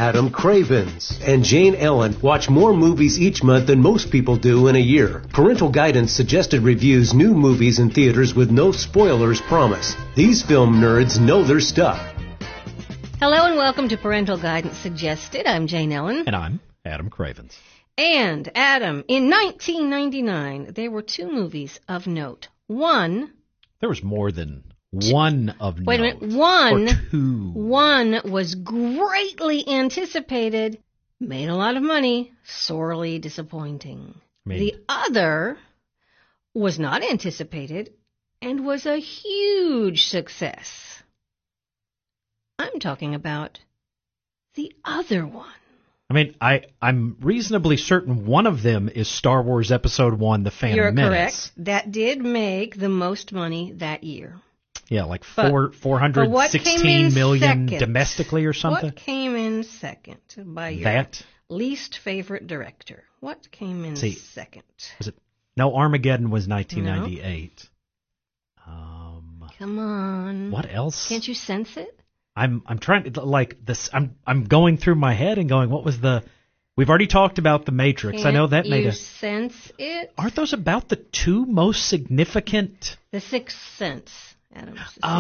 Adam Cravens and Jane Ellen watch more movies each month than most people do in a year. Parental Guidance suggested reviews new movies in theaters with no spoilers promise. These film nerds know their stuff. Hello and welcome to Parental Guidance Suggested. I'm Jane Ellen. And I'm Adam Cravens. And Adam, in 1999, there were two movies of note. One... There was more than one of note. Wait a minute. One, or two. One was greatly anticipated, made a lot of money, sorely disappointing. The other was not anticipated and was a huge success. I'm talking about the other one. I mean, I'm reasonably certain one of them is Star Wars Episode 1, The Phantom Menace. You're correct. That did make the most money that year. Yeah, like 416 million domestically or something. What came in second by your least favorite director? What came in second? No, Armageddon was 1998. No. Come on. What else? Can't you sense it? I'm trying to like this. I'm going through my head and going, what was the? We've already talked about The Matrix. I know that made you sense it? Aren't those about the two most significant? The Sixth Sense, Adam.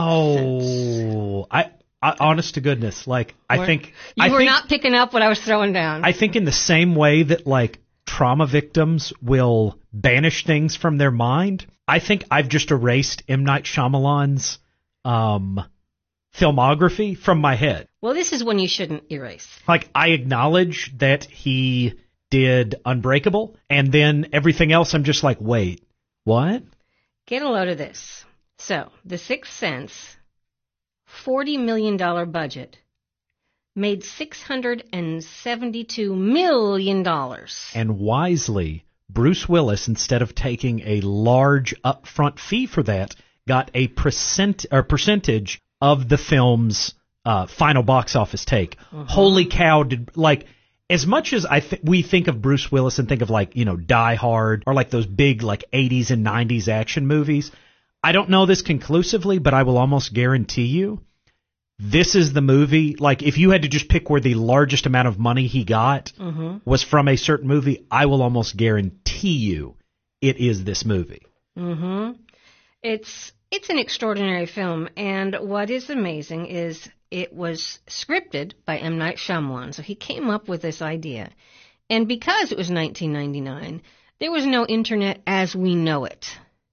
I honest to goodness, like I think you were not picking up what I was throwing down. I think in the same way that like trauma victims will banish things from their mind, I think I've just erased M. Night Shyamalan's filmography from my head. Well, this is one you shouldn't erase. Like, I acknowledge that he did Unbreakable, and then everything else I'm just like, wait, what? Get a load of this. So, The Sixth Sense, $40 million budget, made $672 million. And wisely, Bruce Willis, instead of taking a large upfront fee for that, got a percentage of the film's final box office take. Uh-huh. Holy cow! As much as we think of Bruce Willis and think of like, you know, Die Hard or like those big like 80s and 90s action movies, I don't know this conclusively, but I will almost guarantee you this is the movie. Like, if you had to just pick where the largest amount of money he got was from a certain movie, I will almost guarantee you it is this movie. Mm-hmm. It's an extraordinary film, and what is amazing is it was scripted by M. Night Shyamalan, so he came up with this idea. And because it was 1999, there was no internet as we know it.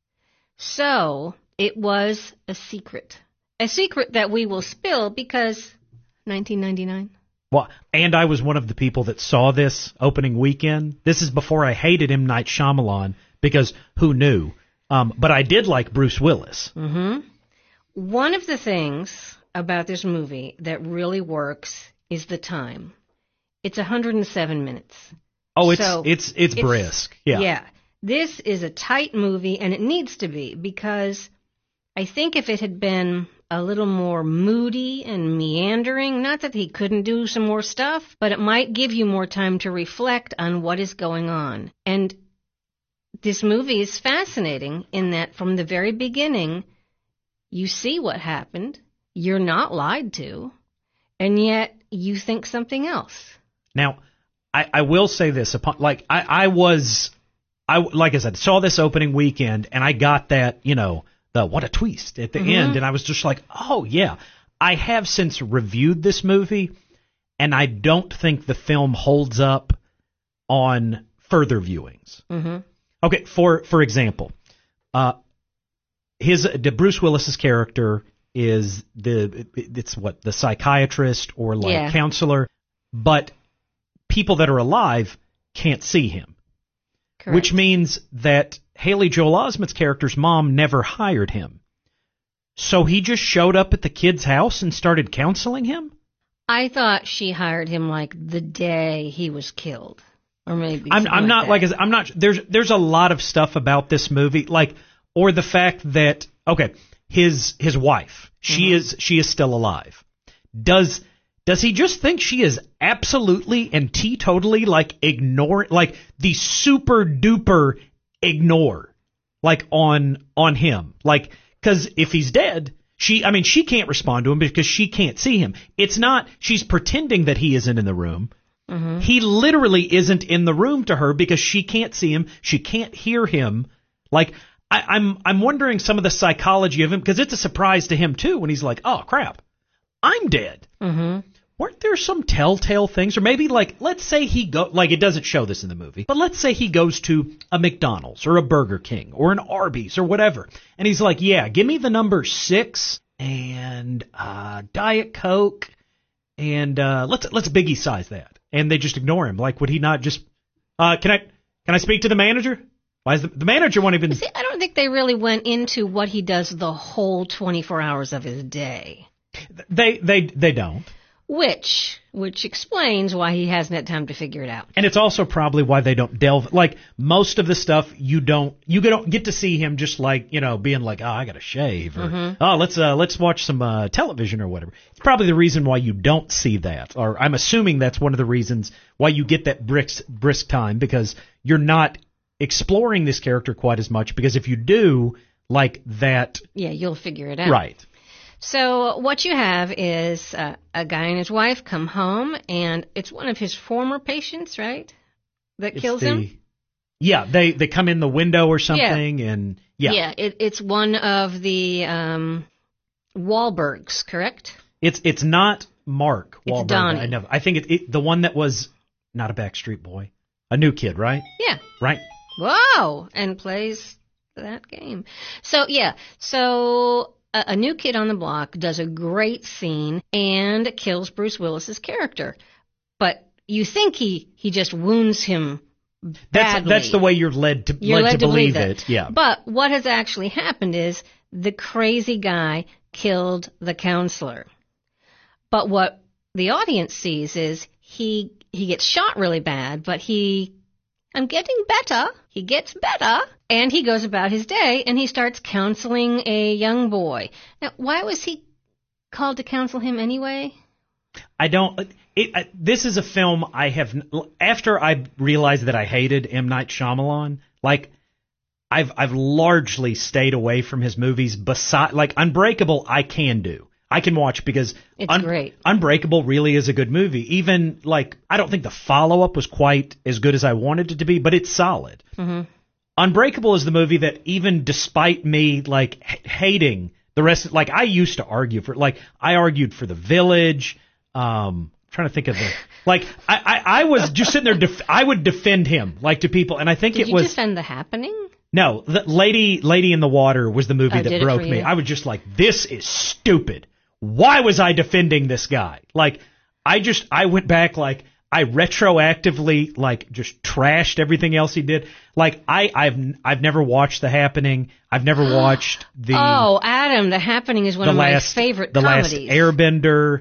So it was a secret that we will spill because 1999. Well, and I was one of the people that saw this opening weekend. This is before I hated M. Night Shyamalan, because who knew? But I did like Bruce Willis. Mm-hmm. One of the things about this movie that really works is the time. It's 107 minutes. Oh, it's brisk. Yeah. Yeah. This is a tight movie, and it needs to be, because I think if it had been a little more moody and meandering, not that he couldn't do some more stuff, but it might give you more time to reflect on what is going on. And this movie is fascinating in that from the very beginning, you see what happened, you're not lied to, and yet you think something else. Now, I will say this, like I said, saw this opening weekend, and I got that, you know, what a twist at the end, and I was just like, oh yeah. I have since reviewed this movie, and I don't think the film holds up on further viewings. Mm-hmm. Okay, for example, Bruce Willis's character is the psychiatrist or counselor, but people that are alive can't see him. Correct. Which means that Haley Joel Osment's character's mom never hired him. So he just showed up at the kid's house and started counseling him? I thought she hired him like the day he was killed. Or maybe there's a lot of stuff about this movie, like, or the fact that, okay, his wife, she is still alive. Does he just think she is absolutely and teetotally like ignore, like the super duper ignore, like on him, like, because if he's dead, She can't respond to him because she can't see him. It's not, she's pretending that he isn't in the room. Mm-hmm. He literally isn't in the room to her because she can't see him. She can't hear him. Like, I'm wondering some of the psychology of him, because it's a surprise to him too when he's like, oh crap, I'm dead. Mm-hmm. Weren't there some telltale things? Or maybe, like, let's say it doesn't show this in the movie, but let's say he goes to a McDonald's or a Burger King or an Arby's or whatever, and he's like, yeah, give me the number 6 and Diet Coke, and let's Biggie size that. And they just ignore him. Like, would he not just, can I speak to the manager? Why is the manager won't even... See, I don't think they really went into what he does the whole 24 hours of his day. They don't. Which explains why he hasn't had time to figure it out. And it's also probably why they don't delve, like, most of the stuff you don't get to see him just like, being like, oh, I gotta shave, or oh, let's watch some television or whatever. It's probably the reason why you don't see that, or I'm assuming that's one of the reasons why you get that brisk time, because you're not exploring this character quite as much, because if you do, like that... Yeah, you'll figure it out. Right. So what you have is a guy and his wife come home, and it's one of his former patients, right, that kills him? Yeah, they come in the window or something, and yeah. Yeah, it's one of the Wahlbergs, correct? It's not Mark Wahlberg. It's Donnie. I think it the one that was not a Backstreet Boy, a new kid, right? Yeah. Right. Whoa, and plays that game. So yeah, a new kid on the block does a great scene and kills Bruce Willis's character. But you think he just wounds him badly. That's the way you're led to believe it. Yeah. But what has actually happened is the crazy guy killed the counselor. But what the audience sees is he gets shot really bad, but I'm getting better. He gets better, and he goes about his day, and he starts counseling a young boy. Now, why was he called to counsel him anyway? I don't... this is a film I have... After I realized that I hated M. Night Shyamalan, like, I've largely stayed away from his movies. Besides, like, Unbreakable, I can do. I can watch because it's great. Unbreakable really is a good movie. Even, like, I don't think the follow-up was quite as good as I wanted it to be, but it's solid. Mm-hmm. Unbreakable is the movie that, even despite me, like, hating the rest, like, I used to argue for, like, I argued for The Village. Trying to think of the, like, I was just sitting there, I would defend him, like, to people, and I think Did it was... Did you defend The Happening? No, the Lady in the Water was the movie that broke me. You? I was just like, this is stupid. Why was I defending this guy? Like, I went back, like, I retroactively, like, just trashed everything else he did. Like, I've never watched The Happening. I've never watched the... Oh, Adam, The Happening is one of my favorite comedies. The Last Airbender.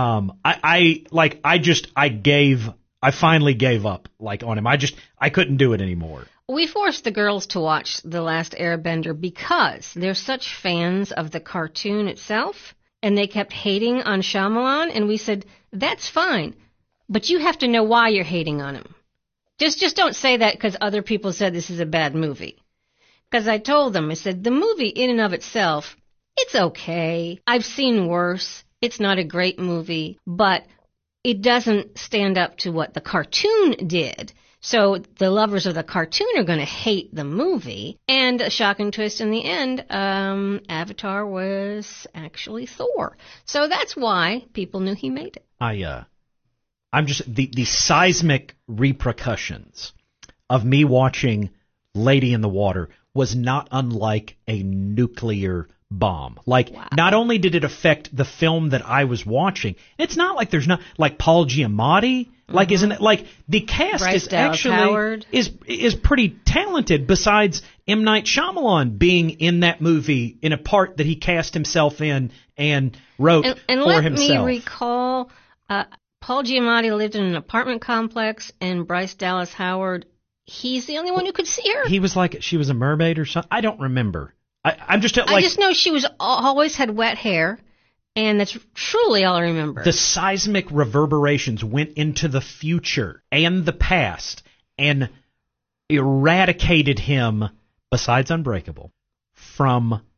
I finally gave up, like, on him. I couldn't do it anymore. We forced the girls to watch The Last Airbender because they're such fans of the cartoon itself. And they kept hating on Shyamalan, and we said, that's fine, but you have to know why you're hating on him. Just don't say that because other people said this is a bad movie. Because I told them, I said, the movie in and of itself, it's okay. I've seen worse. It's not a great movie, but it doesn't stand up to what the cartoon did. So the lovers of the cartoon are going to hate the movie. And a shocking twist in the end, Avatar was actually Thor. So that's why people knew he made it. I'm just, the seismic repercussions of me watching Lady in the Water was not unlike a nuclear bomb. Like, wow. Not only did it affect the film that I was watching, it's not like there's not, like, Paul Giamatti, like, isn't it, like, the cast Bryce is Dallas actually, Howard. is pretty talented, besides M. Night Shyamalan being in that movie in a part that he cast himself in and wrote and for himself. Let me recall, Paul Giamatti lived in an apartment complex, and Bryce Dallas Howard, he's the only one who could see her. He was like, she was a mermaid or something. I don't remember. I just know she was always had wet hair, and that's truly all I remember. The seismic reverberations went into the future and the past and eradicated him, besides Unbreakable, from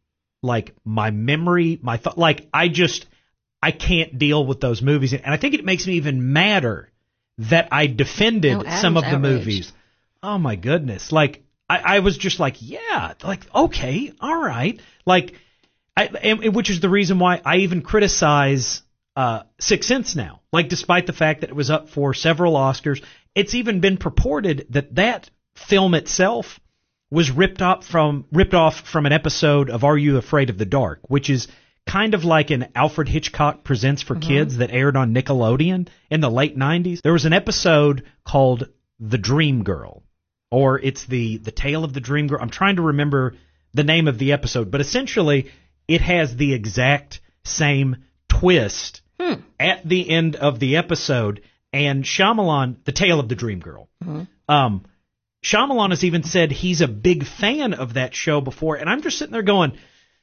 like my memory, my thought, like I can't deal with those movies. And I think it makes me even madder that I defended some of the movies. Oh my goodness. Like I was just like, yeah, like, okay, all right. Like, which is the reason why I even criticize Sixth Sense now. Like, despite the fact that it was up for several Oscars, it's even been purported that film itself was ripped off from an episode of Are You Afraid of the Dark, which is kind of like an Alfred Hitchcock Presents for Kids that aired on Nickelodeon in the late 90s. There was an episode called The Dream Girl, or it's the Tale of the Dream Girl. I'm trying to remember the name of the episode, but essentially it has the exact same twist at the end of the episode. And Shyamalan, The Tale of the Dream Girl, Shyamalan has even said he's a big fan of that show before, and I'm just sitting there going,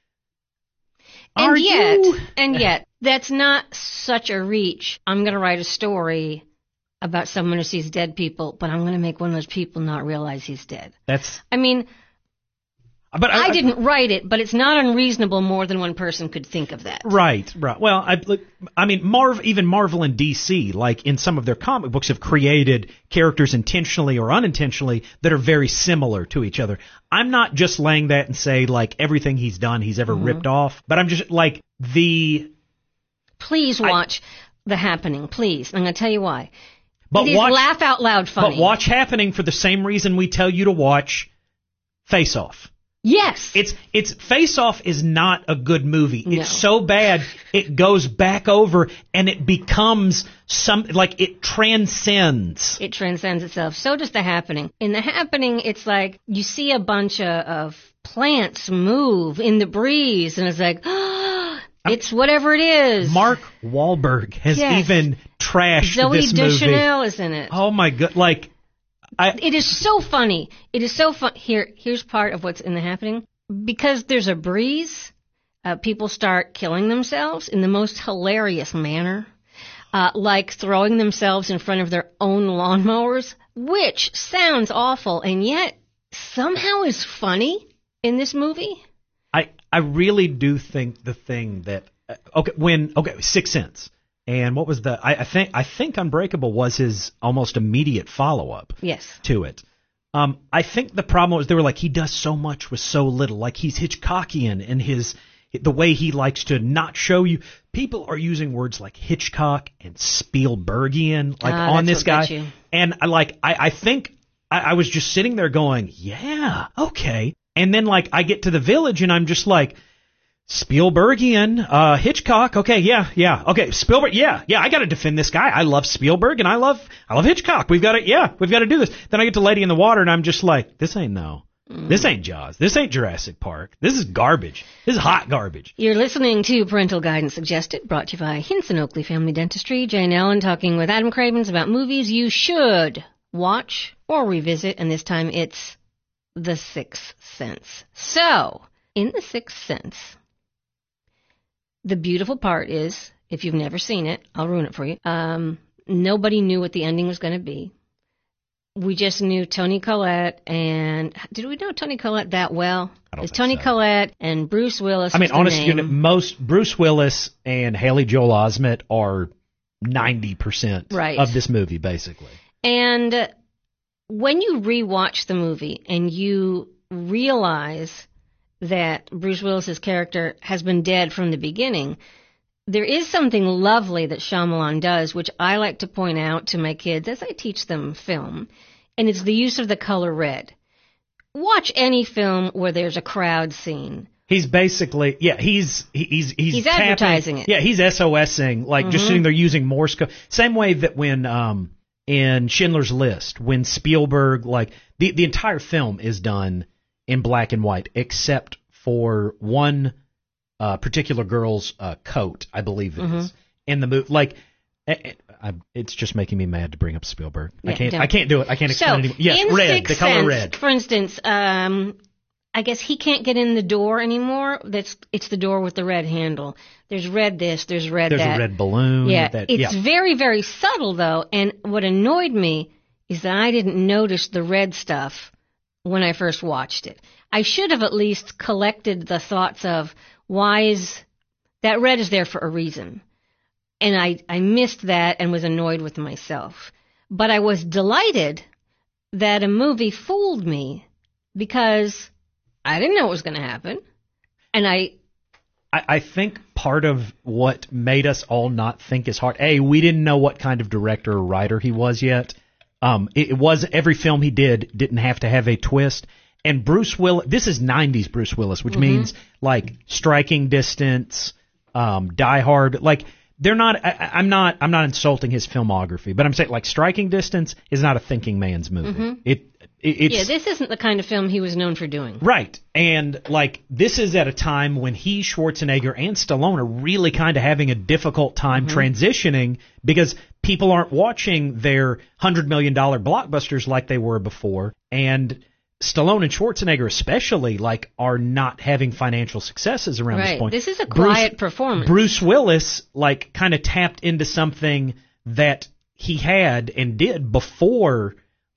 And yet, that's not such a reach. I'm going to write a story about someone who sees dead people, but I'm going to make one of those people not realize he's dead. I didn't write it, but it's not unreasonable. More than one person could think of that. Right. Well, even Marvel and DC, like in some of their comic books, have created characters intentionally or unintentionally that are very similar to each other. I'm not just laying that and say, like, everything he's done, he's ever ripped off, but I'm just like Please watch The Happening, please. I'm going to tell you why. But it is laugh out loud funny. But watch Happening for the same reason we tell you to watch Face Off. Yes. It's Face Off is not a good movie. No. It's so bad it goes back over and it becomes it transcends. It transcends itself. So does The Happening. In The Happening, it's like you see a bunch of plants move in the breeze and it's like, it's whatever it is. Mark Wahlberg has even trashed this movie. Zooey Deschanel is in it. Oh my god, it is so funny. It is so fun. Here's part of what's in The Happening. Because there's a breeze, people start killing themselves in the most hilarious manner, like throwing themselves in front of their own lawnmowers, which sounds awful and yet somehow is funny in this movie. I really do think the thing that Sixth Sense. And what was I think Unbreakable was his almost immediate follow-up to it. I think the problem was they were like, he does so much with so little. Like, he's Hitchcockian in the way he likes to not show you. People are using words like Hitchcock and Spielbergian on this guy. And I think I was just sitting there going, yeah, okay. And then I get to The Village and I'm just like, Spielbergian, Hitchcock, okay, yeah, okay, Spielberg, yeah, I gotta defend this guy. I love Spielberg and I love Hitchcock. We've gotta do this. Then I get to Lady in the Water and I'm just like, this ain't Jaws. This ain't Jurassic Park. This is garbage. This is hot garbage. You're listening to Parental Guidance Suggested, brought to you by Hinson Oakley Family Dentistry. Jane Ellen talking with Adam Cravens about movies you should watch or revisit, and this time it's The Sixth Sense. So, in The Sixth Sense, the beautiful part is, if you've never seen it, I'll ruin it for you. Nobody knew what the ending was going to be. We just knew Toni Collette, and did we know Toni Collette that well? It's Toni Collette and Bruce Willis. Honestly, most Bruce Willis and Haley Joel Osment are 90% of this movie, basically. And when you rewatch the movie and you realize that Bruce Willis's character has been dead from the beginning, there is something lovely that Shyamalan does, which I like to point out to my kids as I teach them film, and it's the use of the color red. Watch any film where there's a crowd scene. He's basically, he's advertising it. Yeah, he's SOSing, just sitting there using Morse code. Same way that when in Schindler's List, when Spielberg, the entire film is done in black and white, except for one particular girl's coat, I believe it is, in the movie. It's just making me mad to bring up Spielberg. Yeah, I can't do it. I can't explain it anymore. Yes, red, the color red. For instance, I guess he can't get in the door anymore. It's the door with the red handle. There's red this, there's red that. There's a red balloon. Yeah, it's very, very subtle, though. And what annoyed me is that I didn't notice the red stuff when I first watched it. I should have at least collected the thoughts of why is that red is there for a reason. And I missed that and was annoyed with myself. But I was delighted that a movie fooled me because I didn't know what was going to happen. And I think part of what made us all not think as hard, we didn't know what kind of director or writer he was yet. It was every film he didn't have to have a twist. And Bruce Willis, this is 90s Bruce Willis, which means like Striking Distance, Die Hard, like they're not, I'm not insulting his filmography, but I'm saying like Striking Distance is not a thinking man's movie. It's, this isn't the kind of film he was known for doing. Right. And like this is at a time when he, Schwarzenegger, and Stallone are really kind of having a difficult time transitioning because people aren't watching their $100 million blockbusters like they were before. And Stallone and Schwarzenegger especially like are not having financial successes around this point. This is a quiet performance. Bruce Willis like kind of tapped into something that he had and did before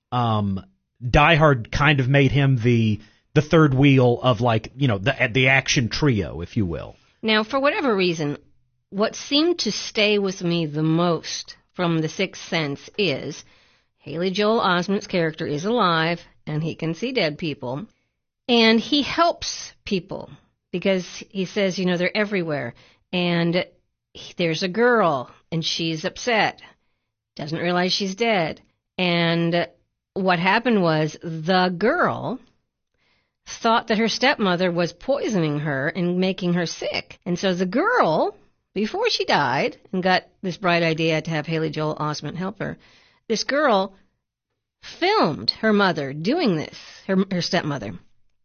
Die Hard kind of made him the third wheel of like, you know, the action trio, if you will. Now, for whatever reason, what seemed to stay with me the most from The Sixth Sense is Haley Joel Osment's character is alive and he can see dead people. And he helps people because he says, you know, they're everywhere. And there's a girl and she's upset, doesn't realize she's dead. And what happened was the girl thought that her stepmother was poisoning her and making her sick. And so the girl, before she died and got this bright idea to have Haley Joel Osment help her, this girl filmed her mother doing this, her stepmother.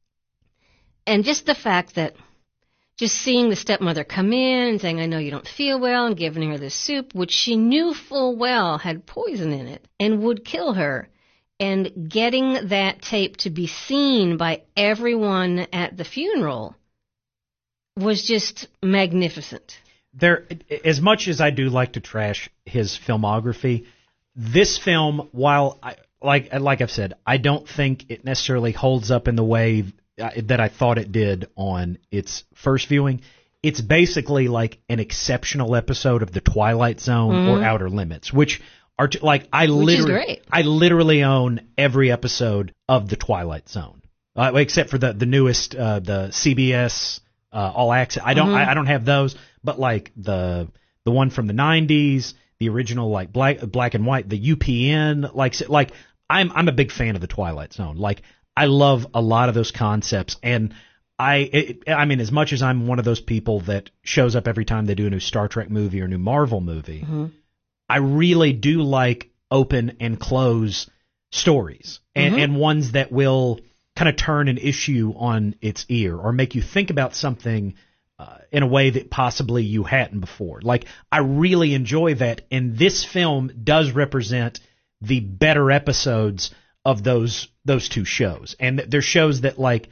And just the fact that just seeing the stepmother come in and saying, I know you don't feel well, and giving her this soup, which she knew full well had poison in it and would kill her, and getting that tape to be seen by everyone at the funeral was just magnificent. There, as much as I do like to trash his filmography, this film, while like I've said, I don't think it necessarily holds up in the way that I thought it did on its first viewing. It's basically like an exceptional episode of The Twilight Zone or Outer Limits, which are like I literally own every episode of The Twilight Zone, except for the newest, the CBS All Access. I don't have those, but like the one from the 90s, the original like black and white, the UPN, like I'm a big fan of The Twilight Zone. Like I love a lot of those concepts, and I mean, as much as I'm one of those people that shows up every time they do a new Star Trek movie or new Marvel movie, I really do like open and close stories and ones that will kind of turn an issue on its ear or make you think about something in a way that possibly you hadn't before. Like, I really enjoy that, and this film does represent the better episodes of those two shows. And they're shows that, like,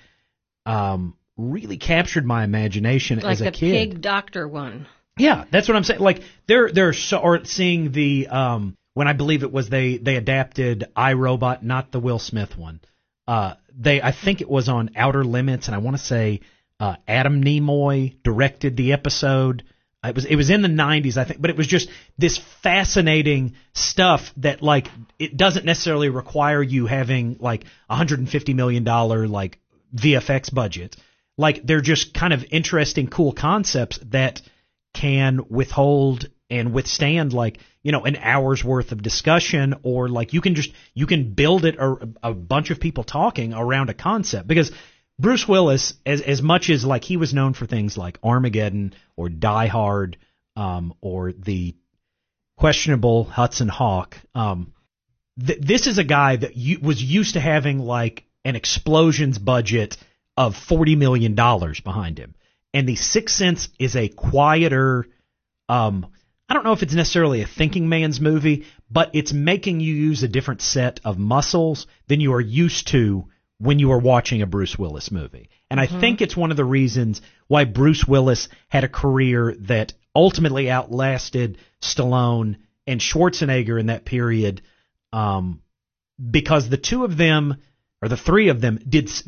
really captured my imagination as a kid. Like the Pig Doctor one. Yeah, that's what I'm saying. Like, they're so, or seeing the, when I believe it was they adapted iRobot, not the Will Smith one. I think it was on Outer Limits, and I want to say Adam Nimoy directed the episode. It was in the 90s, I think, but it was just this fascinating stuff that, like, it doesn't necessarily require you having like $150 million like VFX budget. Like, they're just kind of interesting, cool concepts that can withhold and withstand, like, you know, an hour's worth of discussion, or like you can build it a bunch of people talking around a concept. Because Bruce Willis, as much as like he was known for things like Armageddon or Die Hard, or the questionable Hudson Hawk, this is a guy that was used to having like an explosions budget of $40 million behind him. And The Sixth Sense is a quieter, I don't know if it's necessarily a thinking man's movie, but it's making you use a different set of muscles than you are used to when you are watching a Bruce Willis movie. And I think it's one of the reasons why Bruce Willis had a career that ultimately outlasted Stallone and Schwarzenegger in that period, because the two of them, or the three of them, did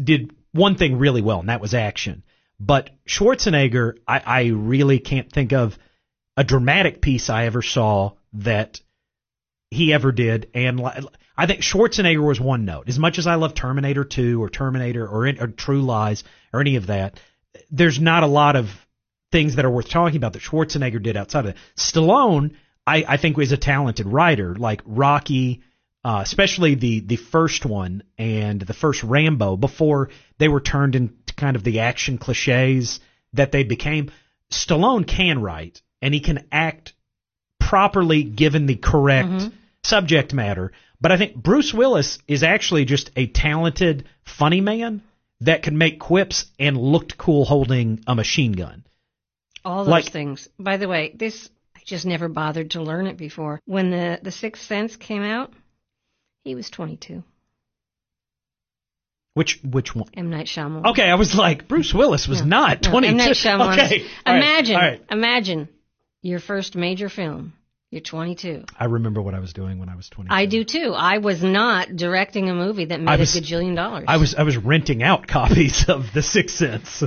one thing really well, and that was action. But Schwarzenegger, I really can't think of a dramatic piece I ever saw that he ever did. And I think Schwarzenegger was one note. As much as I love Terminator 2 or Terminator or True Lies or any of that, there's not a lot of things that are worth talking about that Schwarzenegger did outside of that. Stallone, I think, was a talented writer, like Rocky, especially the first one and the first Rambo, before they were turned into kind of the action cliches that they became. Stallone can write, and he can act properly given the correct subject matter. But I think Bruce Willis is actually just a talented, funny man that can make quips and looked cool holding a machine gun. All those things. By the way, I just never bothered to learn it before. When the Sixth Sense came out, he was 22. Which one? M. Night Shyamalan. Okay, I was like, Bruce Willis was not 22. M. Night Shyamalan. Okay. Imagine your first major film. You're 22. I remember what I was doing when I was 22. I do too. I was not directing a movie that made $1 gajillion. I was renting out copies of The Sixth Sense.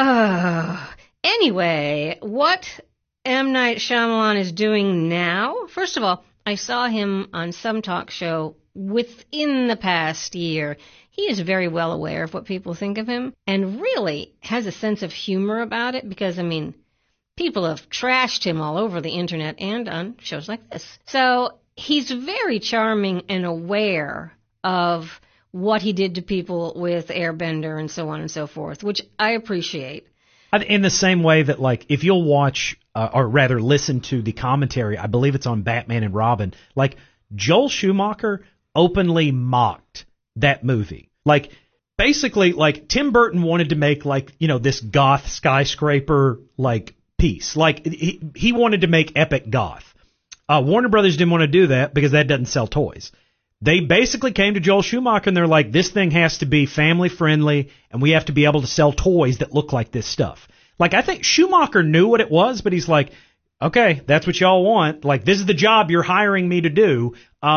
Anyway, what M. Night Shyamalan is doing now, first of all, I saw him on some talk show within the past year. He is very well aware of what people think of him and really has a sense of humor about it because, I mean, people have trashed him all over the internet and on shows like this. So he's very charming and aware of what he did to people with Airbender and so on and so forth, which I appreciate. In the same way that, like, if you'll watch, or rather listen to the commentary, I believe it's on Batman and Robin, like, Joel Schumacher openly mocked that movie. Like, basically, like, Tim Burton wanted to make, like, you know, this goth skyscraper, like, piece. Like, he wanted to make epic goth. Warner Brothers didn't want to do that because that doesn't sell toys. They basically came to Joel Schumacher and they're like, this thing has to be family friendly and we have to be able to sell toys that look like this stuff. Like, I think Schumacher knew what it was, but he's like, okay, that's what y'all want. Like, this is the job you're hiring me to do.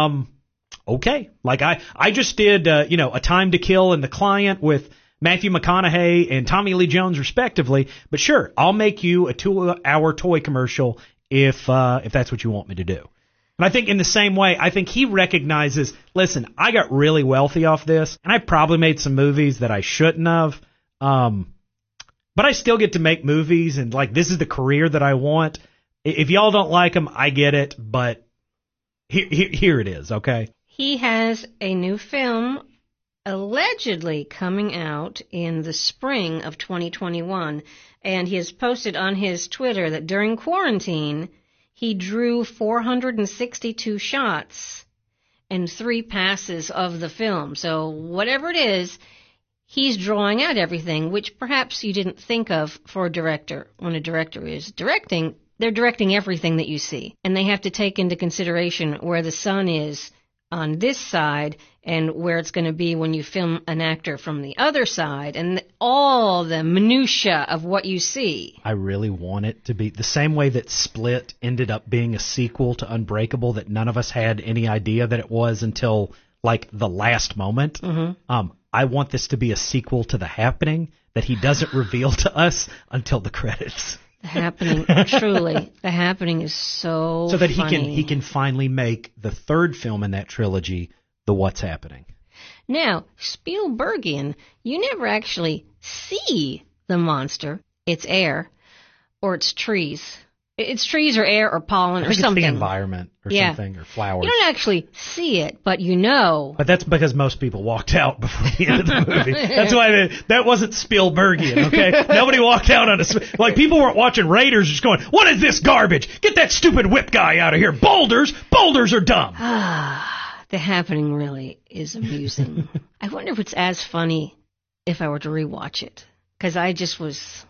Okay. Like, I just did, A Time to Kill and The Client with Matthew McConaughey and Tommy Lee Jones respectively. But sure, I'll make you a 2-hour toy commercial if that's what you want me to do. And I think in the same way, I think he recognizes, listen, I got really wealthy off this, and I probably made some movies that I shouldn't have. But I still get to make movies, and, like, this is the career that I want. If y'all don't like them, I get it, but here it is, okay? He has a new film allegedly coming out in the spring of 2021, and he has posted on his Twitter that during quarantine, he drew 462 shots and 3 passes of the film. So whatever it is, he's drawing out everything, which perhaps you didn't think of for a director. When a director is directing, they're directing everything that you see. And they have to take into consideration where the sun is on this side and where it's going to be when you film an actor from the other side and all the minutia of what you see. I really want it to be the same way that Split ended up being a sequel to Unbreakable that none of us had any idea that it was until, like, the last moment. Mm-hmm. I want this to be a sequel to The Happening that he doesn't reveal to us until the credits. The Happening, truly, The Happening is so that funny. he can finally make the third film in that trilogy, The What's Happening. Now, Spielbergian, you never actually see the monster. It's air, or it's trees. It's trees or air or pollen or something. It's the environment or something, or flowers. You don't actually see it, but you know. But that's because most people walked out before the end of the movie. That's why that wasn't Spielbergian, okay? Nobody walked out on like, people weren't watching Raiders just going, what is this garbage? Get that stupid whip guy out of here. Boulders are dumb. The Happening really is amusing. I wonder if it's as funny if I were to rewatch it. Because I just was...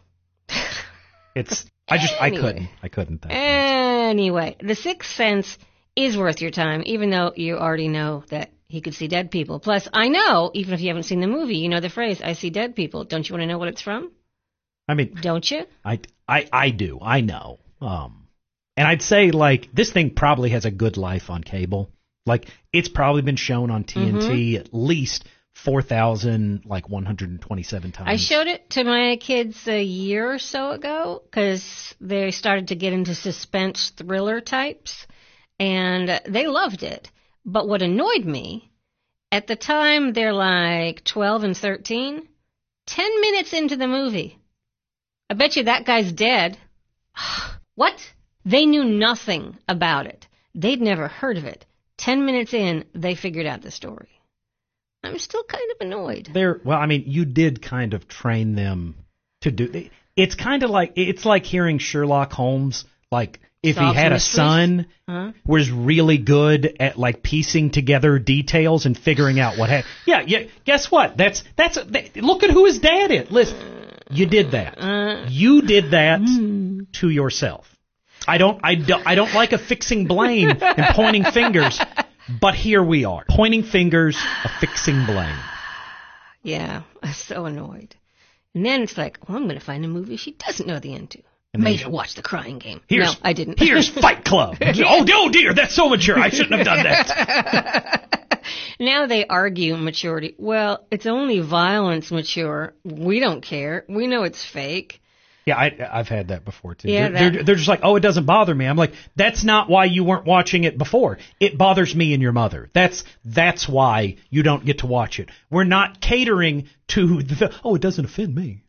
I couldn't. Anyway, The Sixth Sense is worth your time, even though you already know that he could see dead people. Plus, I know, even if you haven't seen the movie, you know the phrase, I see dead people. Don't you want to know what it's from? I mean... Don't you? I do. I know. And I'd say, like, this thing probably has a good life on cable. Like, it's probably been shown on TNT at least 4,127 times. I showed it to my kids a year or so ago because they started to get into suspense thriller types, and they loved it. But what annoyed me, at the time they're like 12 and 13, 10 minutes into the movie, I bet you that guy's dead. What? They knew nothing about it. They'd never heard of it. 10 minutes in, they figured out the story. I'm still kind of annoyed. You did kind of train them to do. It's kind of like hearing Sherlock Holmes. Like if he had a son, was really good at like piecing together details and figuring out what happened. Yeah. Guess what? Look at who his dad is. Listen, you did that. You did that to yourself. I don't like affixing blame and pointing fingers. But here we are, pointing fingers, affixing blame. Yeah, I'm so annoyed. And then it's like, I'm going to find a movie she doesn't know the end to. Made her watch The Crying Game. No, I didn't. Here's Fight Club. Oh dear, that's so mature. I shouldn't have done that. Now they argue maturity. Well, it's only violence mature. We don't care. We know it's fake. Yeah, I've had that before, too. Yeah, they're just like, it doesn't bother me. I'm like, that's not why you weren't watching it before. It bothers me and your mother. That's why you don't get to watch it. We're not catering to it doesn't offend me.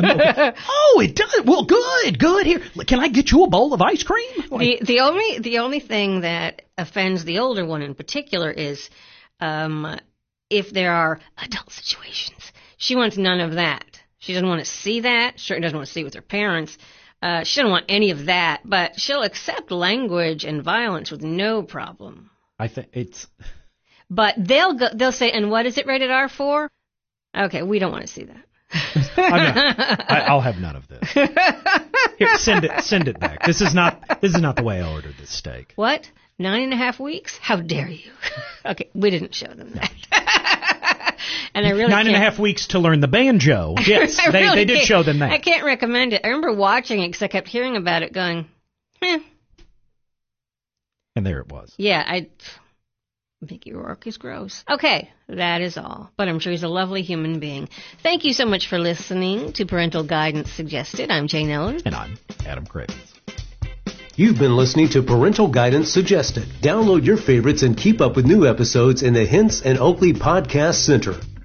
It does. Well, good. Here, can I get you a bowl of ice cream? The only thing that offends the older one in particular is if there are adult situations. She wants none of that. She doesn't want to see that. Sure, doesn't want to see it with her parents. She doesn't want any of that, but she'll accept language and violence with no problem. I think it's. But they'll say, and what is it rated R for? Okay, we don't want to see that. I'll have none of this. Here, send it back. This is not the way I ordered this steak. What? 9.5 weeks? How dare you? Okay, we didn't show them that. And I really 9.5 weeks to learn the banjo. Yes, they did show them that. I can't recommend it. I remember watching it because I kept hearing about it going, And there it was. Yeah, Mickey Rourke is gross. Okay, that is all. But I'm sure he's a lovely human being. Thank you so much for listening to Parental Guidance Suggested. I'm Jane Ellen. And I'm Adam Cravens. You've been listening to Parental Guidance Suggested. Download your favorites and keep up with new episodes in the Hints and Oakley Podcast Center.